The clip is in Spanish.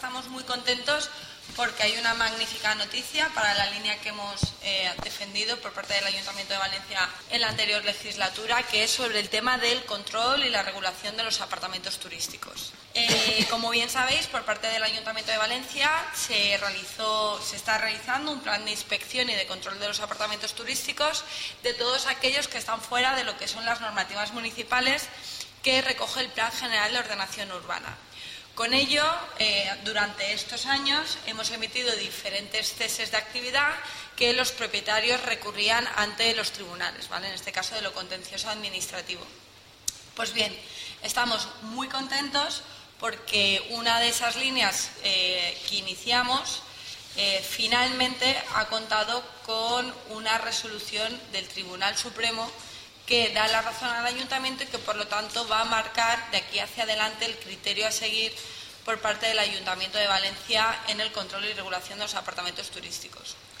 Estamos muy contentos porque hay una magnífica noticia para la línea que hemos defendido por parte del Ayuntamiento de Valencia en la anterior legislatura, que es sobre el tema del control y la regulación de los apartamentos turísticos. Como bien sabéis, por parte del Ayuntamiento de Valencia se está realizando un plan de inspección y de control de los apartamentos turísticos de todos aquellos que están fuera de lo que son las normativas municipales que recoge el Plan General de Ordenación Urbana. Con ello, durante estos años hemos emitido diferentes ceses de actividad que los propietarios recurrían ante los tribunales, ¿vale? En este caso de lo contencioso administrativo. Pues bien, estamos muy contentos porque una de esas líneas que iniciamos finalmente ha contado con una resolución del Tribunal Supremo que da la razón al Ayuntamiento y que, por lo tanto, va a marcar de aquí hacia adelante el criterio a seguir por parte del Ayuntamiento de Valencia en el control y regulación de los apartamentos turísticos.